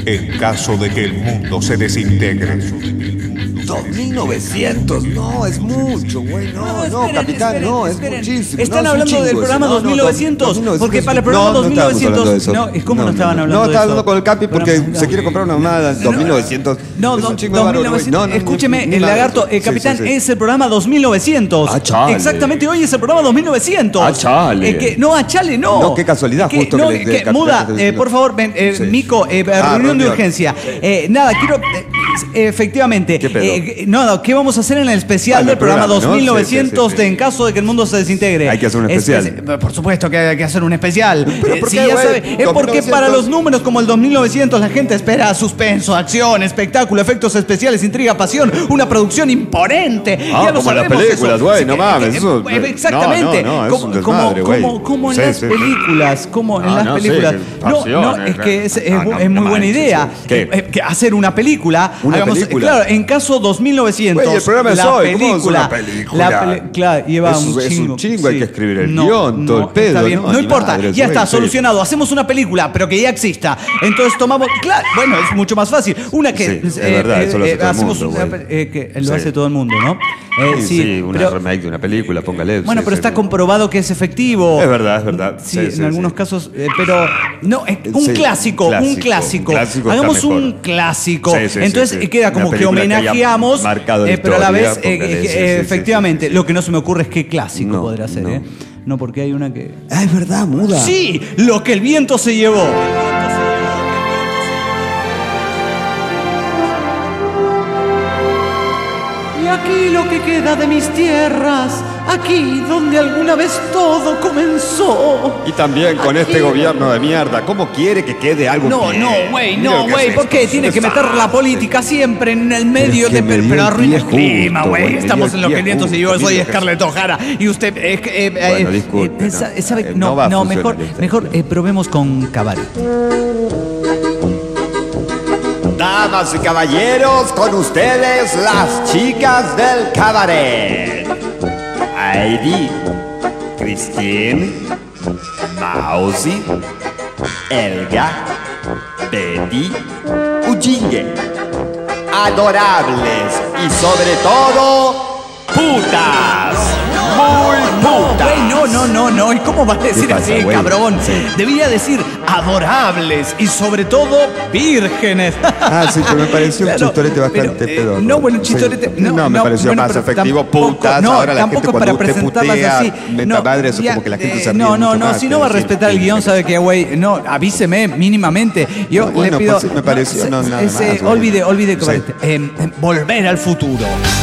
en caso de que el mundo se desintegre. 2900, no, es mucho, güey. No, esperen, capitán, esperen, no, esperen. es muchísimo. Están no, es un hablando del chingo programa eso. 2900, porque para el programa no, no estábamos 2900 hablando de eso. no, ¿cómo no estaban hablando No, de estaba eso? hablando con el Capi porque No. se quiere comprar una armada 2900. No, es un chingo de varo, güey. 2900. Escúcheme, ni el nada. lagarto, Sí, capitán, sí, sí. es el programa 2900. Ah, chale. Exactamente, hoy es el programa 2900. Ah, chale. No, a chale, no. No, qué casualidad, justo no, que le- capitán Muda, esté diciendo. por favor, ven, Sí. Mico, reunión de urgencia. Nada, quiero. Efectivamente. ¿Qué pedo? No, ¿qué vamos a hacer en el especial Bueno, del programa el programa, ¿no? 2900 Sí, sí, sí. en caso de que el mundo se desintegre? Hay que hacer un especial. Por supuesto que hay que hacer un especial. ¿Pero por Si qué, ya güey? sabe, es porque 2900. para los números como el 2900 la gente espera suspenso, acción, espectáculo, efectos especiales, intriga, pasión, una producción imponente. Ah, Ya lo como las sabemos películas, eso. güey, Sí, no mames, eso- exactamente. no, es un desmadre, güey. Como en Sí, las sí. películas, como en Ah, las no, sí, películas. que No, pasiones, es que es no, muy no buena manches, idea. ¿qué? Que hacer una película. ¿Una película? Claro, en caso 2900. Güey, el programa es la hoy, ¿cómo es una película. película? Claro, lleva Es un un chingo. chingo, hay que escribir el guión, todo el pedo, Está bien, no, no ni importa, madres, ya güey, está, sí. solucionado. Hacemos una película, pero que ya exista. Entonces tomamos. Claro, bueno, es mucho más fácil. Una que. Sí, es verdad, eso lo hace todo el hacemos mundo, una güey. que lo Sí. hace todo el mundo, ¿no? Sí, una pero- remake de una película, póngale. bueno, sí, pero sí, está sí. comprobado que es efectivo. Es verdad, es verdad. Sí, Sí, sí, en algunos sí. casos, pero no, es un Sí, clásico, un clásico. clásico. Un clásico está Hagamos un mejor. clásico. Sí, sí, Entonces sí, sí. queda Una como que película que haya homenajeamos, marcado la pero a la historia, vez, póngale, sí, sí, sí, efectivamente, sí. lo que no se me ocurre es qué clásico No, podría ser, no. ¿eh? No, porque hay una que. Ah, es verdad, muda. Sí, lo que el viento se llevó. Y aquí lo que queda de mis tierras, aquí donde alguna vez todo comenzó. Y también con Aquí. este gobierno de mierda, ¿cómo quiere que quede algo No, bien? no, güey, Mira no, lo que güey, es ¿por esto, qué es tiene un que meter la desastre. política siempre en el medio Pero es que me dio pero el arruina el pie clima, justo, güey? güey, me Estamos dio en el lo que pie el viento se justo, llevó, soy mira lo que Scarlett O'Hara y usted Bueno, disculpe, no, ¿sabe? no va a funcionar mejor esto. mejor probemos con cabaret. Damas y caballeros, con ustedes las chicas del cabaret. Heidi, Christine, Mausi, Elga, Betty, Ujingue. Adorables y sobre todo, putas. Muy putas. Güey, no, ¿y cómo vas a decir pasa, así, güey? cabrón? Sí. Debería decir adorables y sobre todo vírgenes. Ah, sí, pero me pareció un chistorete bastante pedorro. No, bueno, un Sí. chistorete. No, me pareció bueno, más pero efectivo. tampoco- Putas, no, ahora la gente tampoco cuando para usted presentarlas putea, así. meta madre, eso como que la gente se ríe No, mucho más, si no va a pero sí, respetar el sí, guión, sí. sabe que, güey, no, avíseme mínimamente. Yo No, bueno, le pido. pues sí, me pareció, no, nada más, güey. Olvide, Sí. volver al futuro.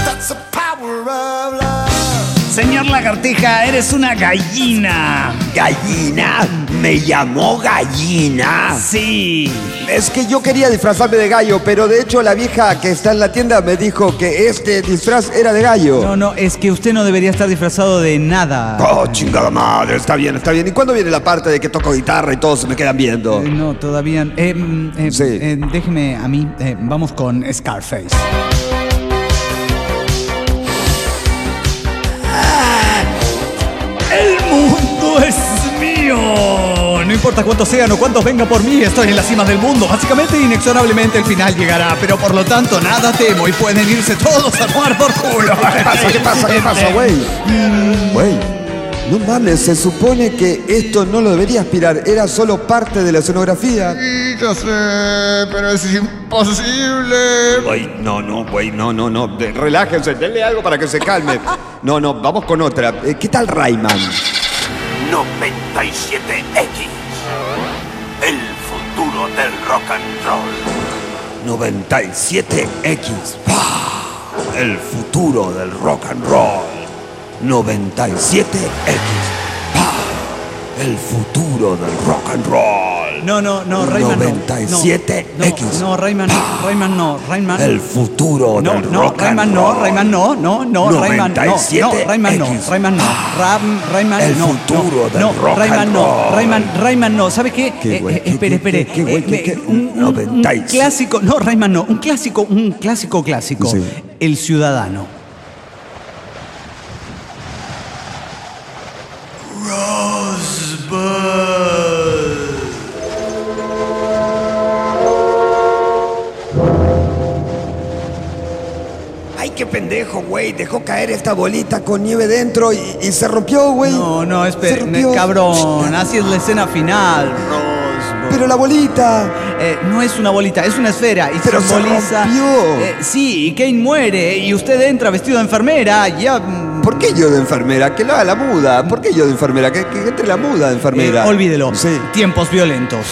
Señor Lagartija, eres una gallina. ¿Gallina? ¿Me llamó gallina? Sí. Es que yo quería disfrazarme de gallo, pero de hecho la vieja que está en la tienda me dijo que este disfraz era de gallo. No, es que usted no debería estar disfrazado de nada. Oh, chingada madre, está bien, está bien. ¿Y cuándo viene la parte de que toco guitarra y todos se me quedan viendo? No, todavía. Sí. Déjeme a mí. Vamos con Scarface. ¡El mundo es mío! No importa cuántos sean o cuántos vengan por mí, estoy en la cima del mundo. Básicamente, inexorablemente, el final llegará. Pero por lo tanto, nada temo y pueden irse todos a tomar por culo. ¿Qué pasa, güey? Güey, no mames, se supone que esto no lo debería aspirar, era solo parte de la escenografía. Sí, ya sé, pero es imposible. Güey, güey, no. Relájense, denle algo para que se calme. No, vamos con otra. ¿Qué tal Rayman? 97X. El futuro del rock and roll. 97X. ¡Pah! El futuro del rock and roll. 97X. ¡Pah! El futuro del rock and roll. No, Rayman no. 97X. No, Rayman no. Rayman. El futuro del rock and Rayman roll. Rayman no. Rayman no. 97X. Rayman no. Rayman El no. futuro del rock Rayman and no. roll. Rayman no. ¿Sabe qué? ¿Qué, güey? Espere. ¿Qué, güey? ¿Qué? Un 97. clásico. No, Rayman no. Un clásico. Sí. El Ciudadano. qué pendejo, güey. Dejó caer esta bolita con nieve dentro y se rompió, güey. No, Se espere, rompió. cabrón. Así es la escena final, Rosbo. Pero la bolita. No es una bolita, es una esfera y Pero se simboliza. rompió. Sí, y Kane muere y usted entra vestido de enfermera. Ya. ¿Por qué yo de enfermera? Que lo haga la muda. ¿Por qué yo de enfermera? Que entre la muda de enfermera. Olvídelo. Sí. Tiempos violentos.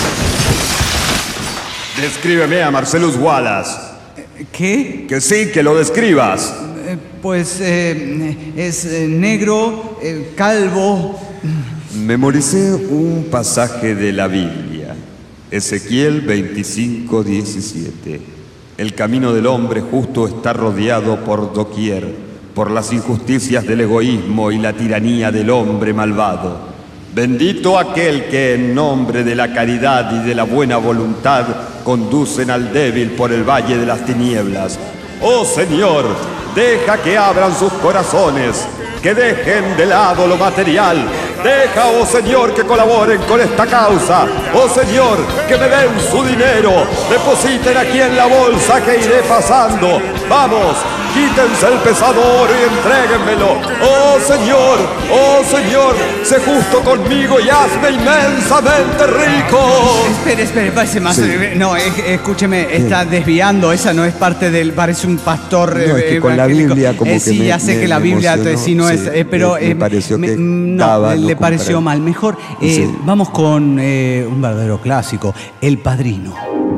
Descríbeme a Marcellus Wallace. ¿Qué? Que sí, que lo describas. Pues es negro, calvo. Memoricé un pasaje de la Biblia. Ezequiel 25:17. El camino del hombre justo está rodeado por doquier, por las injusticias del egoísmo y la tiranía del hombre malvado. Bendito aquel que en nombre de la caridad y de la buena voluntad conducen al débil por el valle de las tinieblas. Oh Señor, deja que abran sus corazones, que dejen de lado lo material. Deja, oh Señor, que colaboren con esta causa. Oh Señor, que me den su dinero. Depositen aquí en la bolsa que iré pasando. Vamos, quítense el pesado oro y entréguenmelo. Oh Señor, sé justo conmigo y hazme inmensamente rico. Espere, parece más. Sí. No, escúcheme, está desviando. Esa no es parte del. Parece un pastor. No, es que con la evangélico. Biblia como que sí, ya sé que la me Biblia emocionó. sí no Sí, es. Pero me pareció que no, daba, no le pareció compré. mal. Mejor Sí. vamos con un verdadero clásico, El Padrino.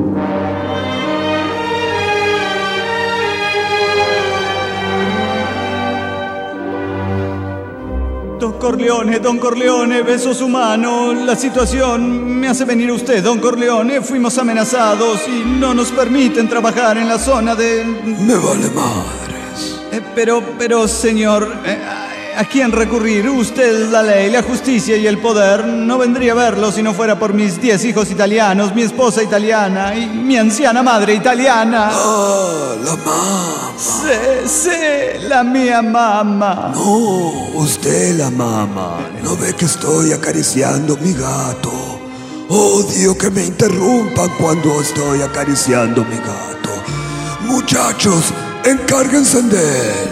Don Corleone, besó su mano. La situación me hace venir usted, Don Corleone. Fuimos amenazados y no nos permiten trabajar en la zona de... Me vale madres. Pero, señor, ¿a quién recurrir? Usted es la ley, la justicia y el poder. No vendría a verlo si no fuera por mis 10 hijos italianos, mi esposa italiana y mi anciana madre italiana. Ah, la mamá. Sí, la mía mamá. No, usted la mamá. ¿No ve que estoy acariciando mi gato? Odio que me interrumpan cuando estoy acariciando mi gato. Muchachos, encárguense de él.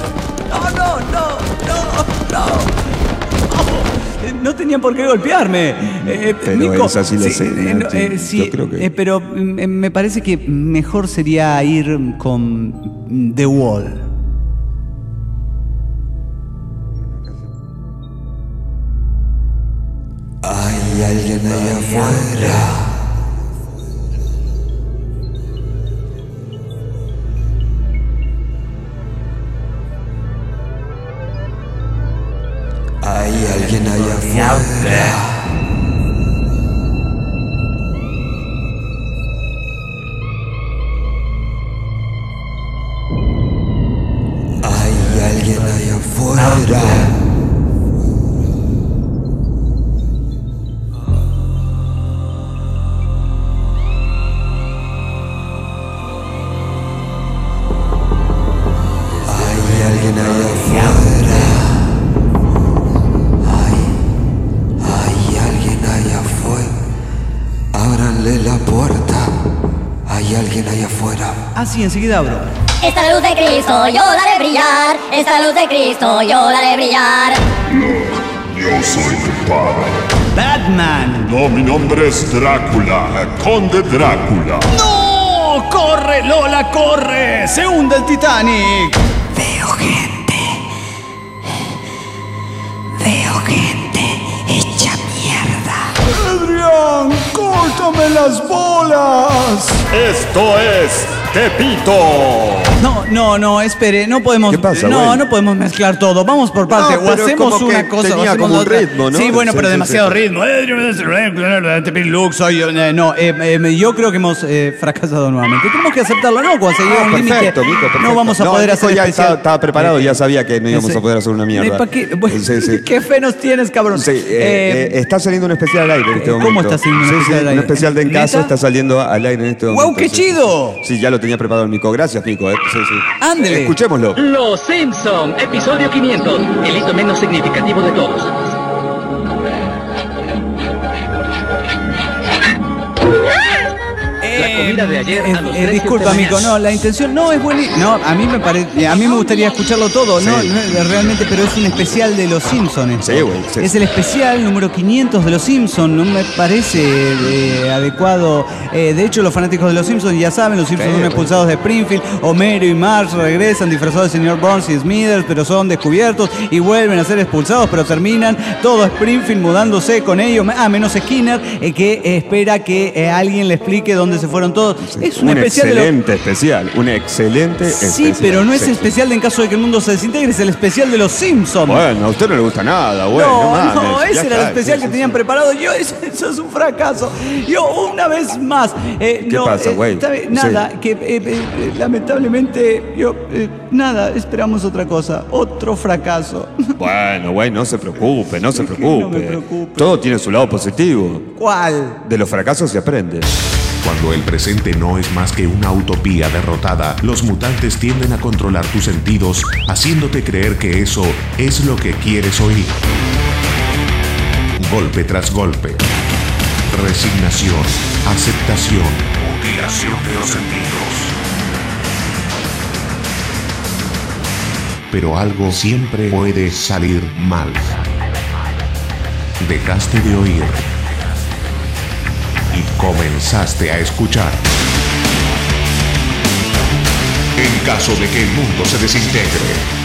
No tenían por qué golpearme. Pero Mico, es así la sí, escena, sí, sí, yo creo que- pero me parece que mejor sería ir con The Wall. Hay alguien allá afuera. Hay alguien allá afuera. Hay alguien allá afuera. Hay alguien allá afuera. Hay alguien allá afuera. Ábranle la puerta. Hay alguien allá afuera. Ah, sí, enseguida abro. Esta luz de Cristo yo la haré brillar. Esta luz de Cristo yo la haré brillar. Yo soy tu padre. Batman. No, mi nombre es Drácula, Conde Drácula. ¡No! ¡Corre, Lola, corre! ¡Se hunde el Titanic! Veo gente. Veo gente hecha mierda. ¡Adrián, córtame las bolas! Esto es Tepito. No, espere, no podemos. ¿Qué pasa, no, güey? no podemos mezclar todo. Vamos por parte. No, o pero hacemos como que una cosa o tenía hacemos como un otra. ritmo, ¿no? Sí, bueno, Sí, pero sí, demasiado sí. ritmo. Yo creo que hemos fracasado nuevamente. Tenemos que aceptarlo, ¿no? Cuando se llega a un límite, Perfecto, Mico, perfecto. no vamos a No, poder Mico hacer ya especial. estaba preparado, ya sabía que no íbamos a poder hacer una mierda. ¿Para qué? Bueno, Sí, sí. ¿qué fe nos tienes, cabrón? Sí, está saliendo un especial al aire en este ¿cómo momento. está saliendo un Sí, especial sí, al aire? un especial de En Casa ¿Neta? está saliendo al aire en este momento. ¡Guau, qué Sí, chido! Sí, ya lo tenía preparado el Mico. Gracias, Mico. Sí, sí. Ándele. Escuchémoslo. Los Simpson, episodio 500, el hito menos significativo de todos. La comida de ayer a los precios disculpa, de amigo, mañana. no, la intención no es buena. No, a mí me parece, a mí me gustaría escucharlo todo, no, realmente, pero es un especial de Los Simpsons. Sí, güey, sí. Es el especial número 500 de Los Simpsons, no me parece adecuado. De hecho, los fanáticos de Los Simpsons ya saben, los Simpsons son expulsados de Springfield, Homero y Marge regresan disfrazados de señor Burns y Smithers, pero son descubiertos y vuelven a ser expulsados, pero terminan todo Springfield mudándose con ellos, menos Skinner, que espera que alguien le explique dónde se fueron todos. Es un especial excelente especial, un excelente especial. Sí, pero no es especial de en caso de que el mundo se desintegre, es el especial de Los Simpsons. Bueno, a usted no le gusta nada, güey. No, ese era el especial que tenían preparado. Eso es un fracaso. Yo, una vez más. ¿Qué pasa, güey? Nada, que lamentablemente, nada, esperamos otra cosa. Otro fracaso. Bueno, güey, no se preocupe, no se preocupe. No me preocupe. Todo tiene su lado positivo. ¿Cuál? De los fracasos se aprende. Cuando el presente no es más que una utopía derrotada, los mutantes tienden a controlar tus sentidos, haciéndote creer que eso es lo que quieres oír. Golpe tras golpe. Resignación, aceptación, mutilación de los sentidos. Pero algo siempre puede salir mal. Dejaste de oír y comenzaste a escuchar. En caso de que el mundo se desintegre,